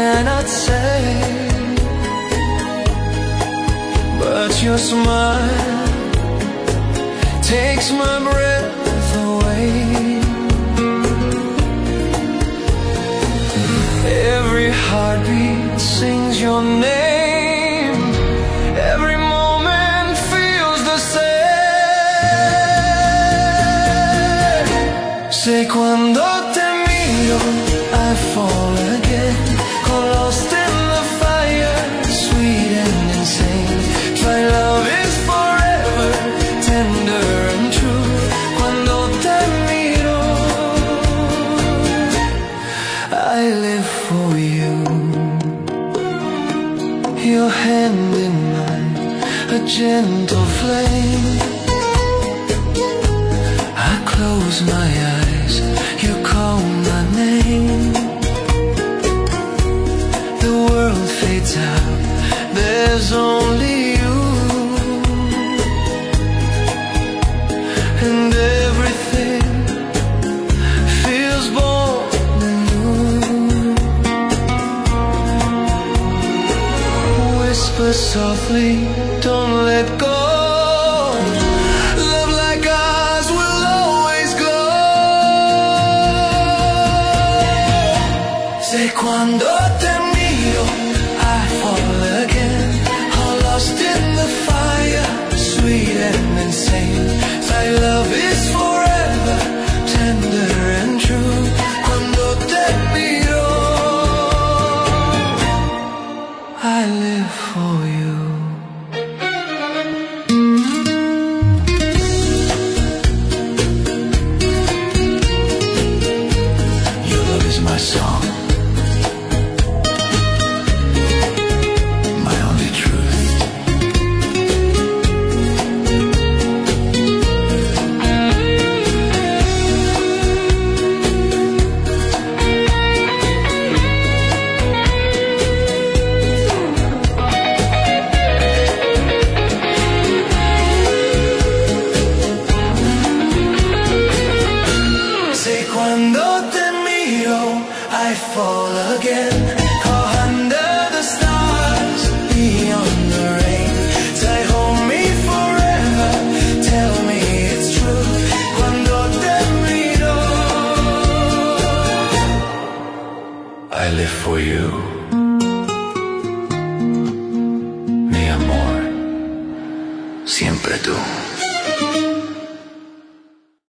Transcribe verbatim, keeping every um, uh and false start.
cannot say, but your smile takes my breath away. Every heartbeat sings your name, every moment feels the same. Sei quando te miro I fall again, caught lost in the fire, sweet and insane. My love is forever, tender and true. Quando te miro, I live for you. Your hand in mine, a gentle flame. I close my eyes, you call my name. The world fades out, there's only you, and everything feels born anew. Whisper softly, don't let go. Love like ours will always glow. Sei quando te miro I fall again, all lost in the fire, sweet and insane. Thy love is forever, tender and true. Quando te miro, I live for you. Your love is my song, my only truth. Say quando te miro I fall again, caught under the stars, beyond the rain. Say hold me forever, tell me it's true. Quando te miro, I live for you. Mi amor, siempre tú.